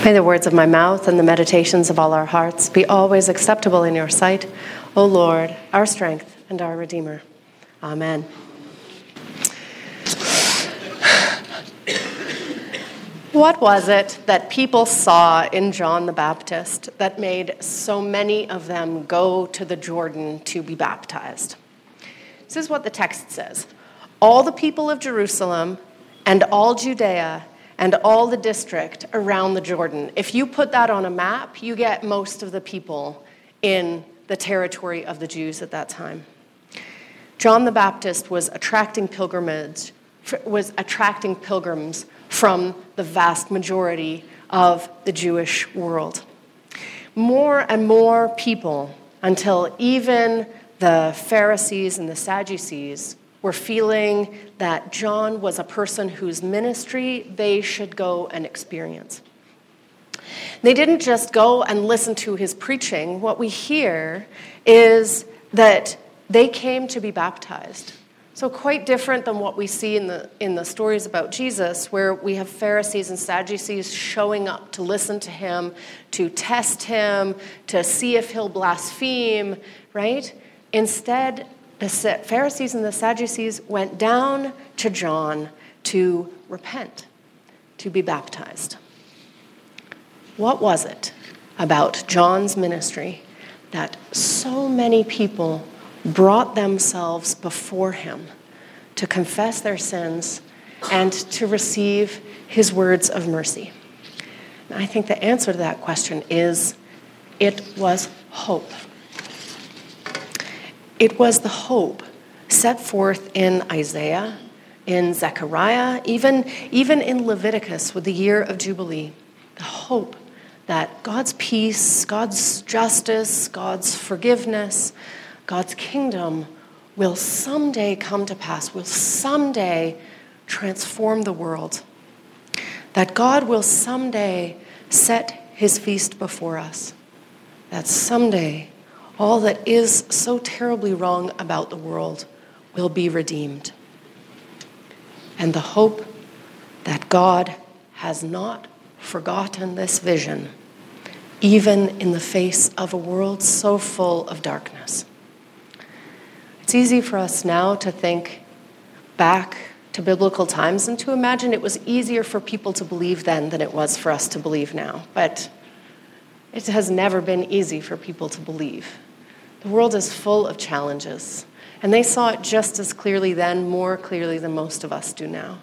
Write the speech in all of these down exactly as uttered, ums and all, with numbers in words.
May the words of my mouth and the meditations of all our hearts be always acceptable in your sight, O Lord, our strength and our Redeemer. Amen. What was it that people saw in John the Baptist that made so many of them go to the Jordan to be baptized? This is what the text says. All the people of Jerusalem and all Judea and all the district around the Jordan. If you put that on a map, you get most of the people in the territory of the Jews at that time. John the Baptist was attracting pilgrimage, was attracting pilgrims from the vast majority of the Jewish world. More and more people, until even the Pharisees and the Sadducees were feeling that John was a person whose ministry they should go and experience. They didn't just go and listen to his preaching. What we hear is that they came to be baptized. So quite different than what we see in the in the stories about Jesus, where we have Pharisees and Sadducees showing up to listen to him, to test him, to see if he'll blaspheme, right? Instead, the Pharisees and the Sadducees went down to John to repent, to be baptized. What was it about John's ministry that so many people brought themselves before him to confess their sins and to receive his words of mercy? And I think the answer to that question is it was hope. It was the hope set forth in Isaiah, in Zechariah, even, even in Leviticus with the year of Jubilee. The hope that God's peace, God's justice, God's forgiveness, God's kingdom will someday come to pass, will someday transform the world. That God will someday set his feast before us. That someday all that is so terribly wrong about the world will be redeemed. And the hope that God has not forgotten this vision, even in the face of a world so full of darkness. It's easy for us now to think back to biblical times and to imagine it was easier for people to believe then than it was for us to believe now. But it has never been easy for people to believe. The world is full of challenges, and they saw it just as clearly then, more clearly than most of us do now.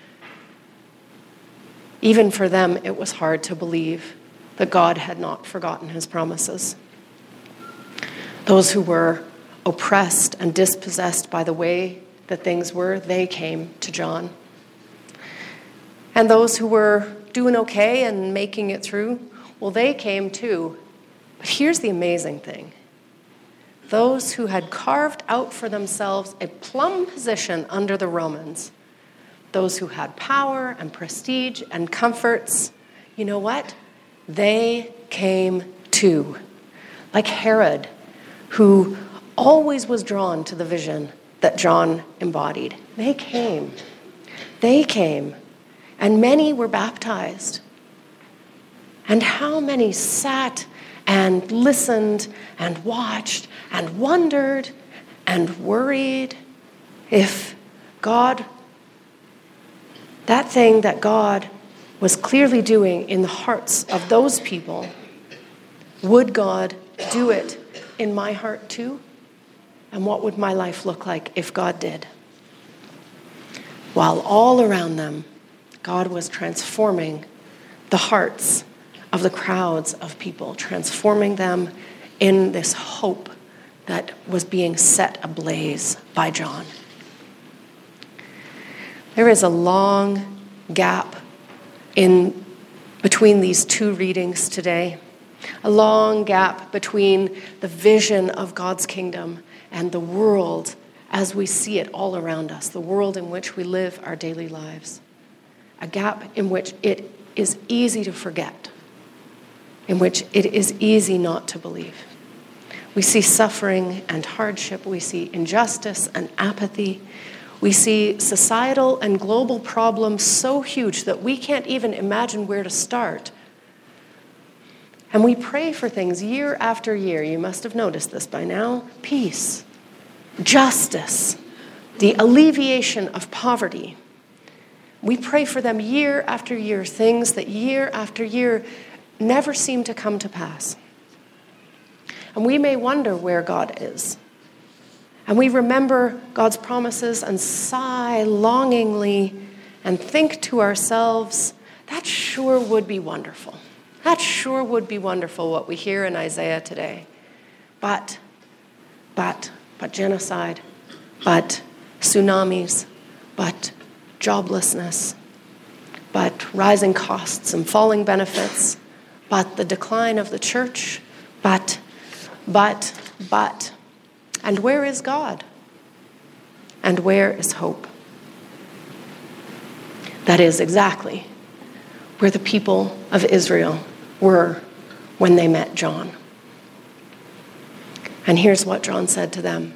Even for them, it was hard to believe that God had not forgotten his promises. Those who were oppressed and dispossessed by the way that things were, they came to John. And those who were doing okay and making it through, well, they came too. But here's the amazing thing. Those who had carved out for themselves a plum position under the Romans, those who had power and prestige and comforts, you know what? They came too. Like Herod, who always was drawn to the vision that John embodied. They came. They came. And many were baptized. And how many sat and listened and watched and wondered and worried if God, that thing that God was clearly doing in the hearts of those people, would God do it in my heart too? And what would my life look like if God did? While all around them, God was transforming the hearts of the crowds of people, transforming them in this hope that was being set ablaze by John. There is a long gap in between these two readings today, a long gap between the vision of God's kingdom and the world as we see it all around us, the world in which we live our daily lives. A gap in which it is easy to forget, in which it is easy not to believe. We see suffering and hardship. We see injustice and apathy. We see societal and global problems so huge that we can't even imagine where to start. And we pray for things year after year. You must have noticed this by now. Peace, justice, the alleviation of poverty. We pray for them year after year, things that year after year never seem to come to pass. And we may wonder where God is. And we remember God's promises and sigh longingly and think to ourselves, that sure would be wonderful. That sure would be wonderful what we hear in Isaiah today. But, but, but genocide, but tsunamis, but joblessness, but rising costs and falling benefits, but the decline of the church, but, but, but. And where is God? And where is hope? That is exactly where the people of Israel were when they met John. And here's what John said to them.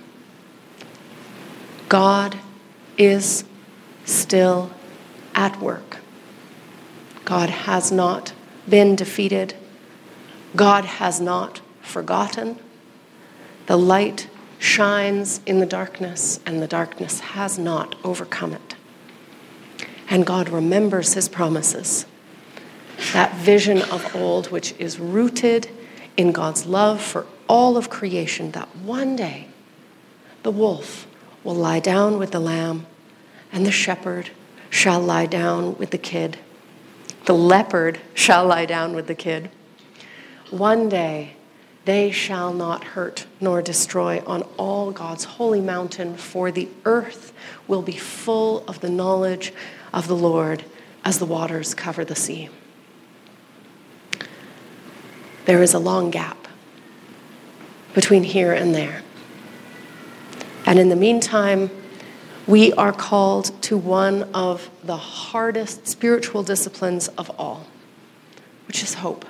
God is still at work. God has not been defeated. God has not forgotten. The light shines in the darkness, and the darkness has not overcome it. And God remembers his promises. That vision of old, which is rooted in God's love for all of creation, that one day the wolf will lie down with the lamb, and the shepherd shall lie down with the kid. The leopard shall lie down with the kid. One day they shall not hurt nor destroy on all God's holy mountain, for the earth will be full of the knowledge of the Lord as the waters cover the sea. There is a long gap between here and there. And in the meantime, we are called to one of the hardest spiritual disciplines of all, which is hope.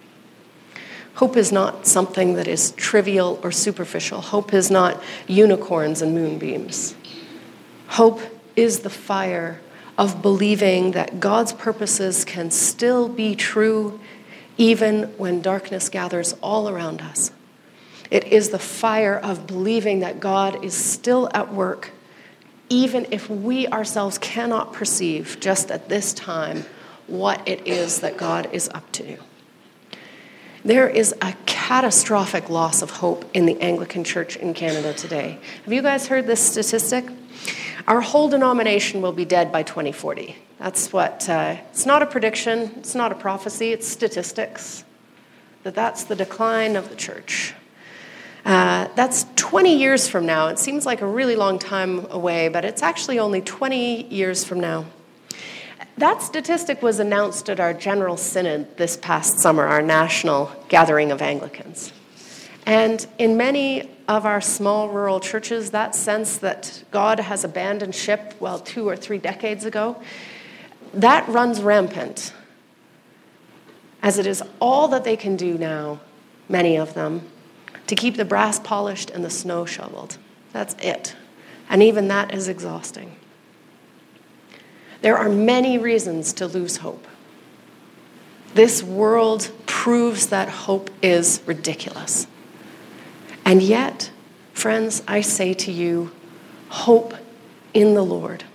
Hope is not something that is trivial or superficial. Hope is not unicorns and moonbeams. Hope is the fire of believing that God's purposes can still be true even when darkness gathers all around us. It is the fire of believing that God is still at work, even if we ourselves cannot perceive just at this time what it is that God is up to. There is a catastrophic loss of hope in the Anglican Church in Canada today. Have you guys heard this statistic? Our whole denomination will be dead by twenty forty. That's what, uh, it's not a prediction, it's not a prophecy, it's statistics. That that's the decline of the church. Uh, that's twenty years from now. It seems like a really long time away, but it's actually only twenty years from now. That statistic was announced at our General Synod this past summer, our national gathering of Anglicans. And in many of our small rural churches, that sense that God has abandoned ship, well, two or three decades ago, that runs rampant, as it is all that they can do now, many of them, to keep the brass polished and the snow shoveled. That's it. And even that is exhausting. There are many reasons to lose hope. This world proves that hope is ridiculous. And yet, friends, I say to you, hope in the Lord.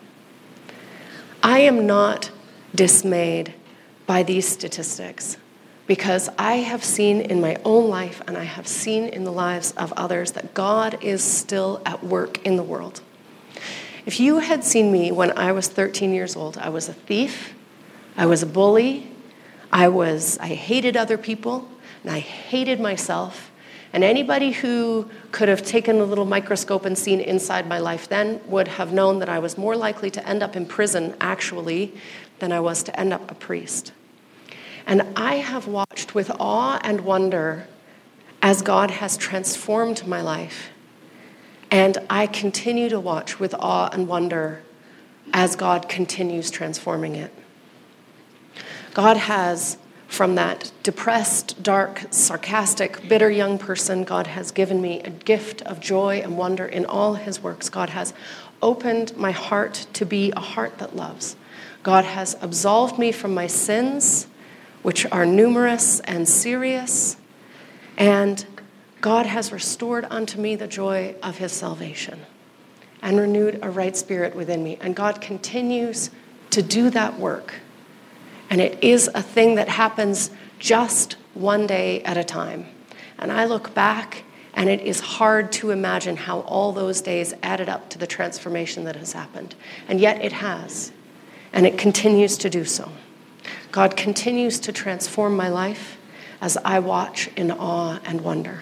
I am not dismayed by these statistics because I have seen in my own life and I have seen in the lives of others that God is still at work in the world. If you had seen me when I was thirteen years old, I was a thief, I was a bully, I was I hated other people, and I hated myself. And anybody who could have taken a little microscope and seen inside my life then would have known that I was more likely to end up in prison, actually, than I was to end up a priest. And I have watched with awe and wonder as God has transformed my life. And I continue to watch with awe and wonder as God continues transforming it. God has, from that depressed, dark, sarcastic, bitter young person, God has given me a gift of joy and wonder in all his works. God has opened my heart to be a heart that loves. God has absolved me from my sins which are numerous and serious, and God has restored unto me the joy of his salvation and renewed a right spirit within me. And God continues to do that work. And it is a thing that happens just one day at a time. And I look back, and it is hard to imagine how all those days added up to the transformation that has happened. And yet it has. And it continues to do so. God continues to transform my life as I watch in awe and wonder.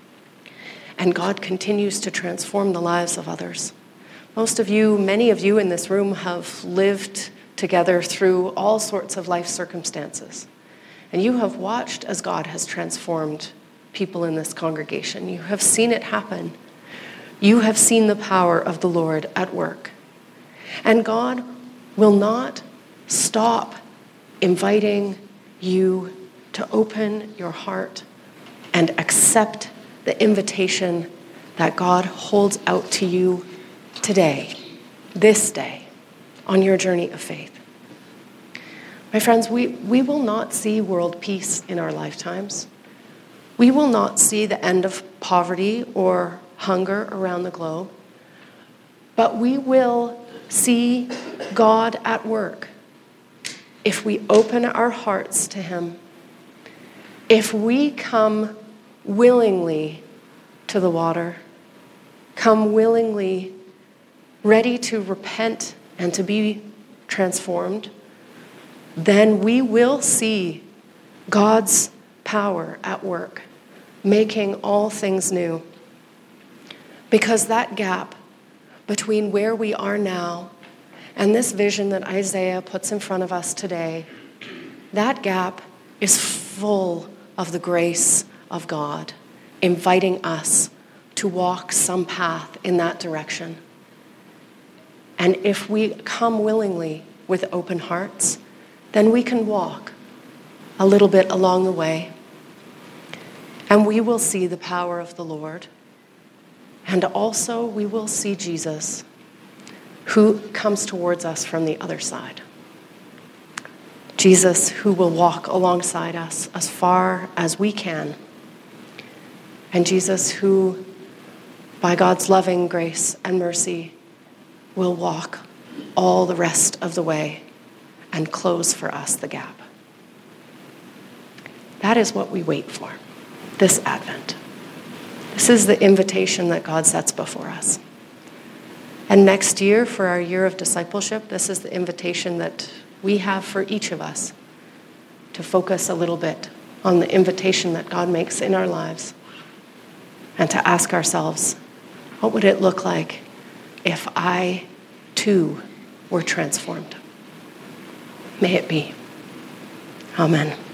And God continues to transform the lives of others. Most of you, many of you in this room have lived together through all sorts of life circumstances. And you have watched as God has transformed people in this congregation. You have seen it happen. You have seen the power of the Lord at work. And God will not stop inviting you to open your heart and accept the invitation that God holds out to you today, this day, on your journey of faith. My friends, we, we will not see world peace in our lifetimes. We will not see the end of poverty or hunger around the globe, but we will see God at work if we open our hearts to him, if we come willingly to the water, come willingly, ready to repent and to be transformed, then we will see God's power at work, making all things new. Because that gap between where we are now and this vision that Isaiah puts in front of us today, that gap is full of the grace of God, inviting us to walk some path in that direction. And if we come willingly with open hearts, then we can walk a little bit along the way, and we will see the power of the Lord. And also we will see Jesus, who comes towards us from the other side. Jesus, who will walk alongside us as far as we can. And Jesus, who, by God's loving grace and mercy, will walk all the rest of the way and close for us the gap. That is what we wait for, this Advent. This is the invitation that God sets before us. And next year, for our year of discipleship, this is the invitation that we have for each of us to focus a little bit on the invitation that God makes in our lives and to ask ourselves, what would it look like if I, too, were transformed? May it be. Amen.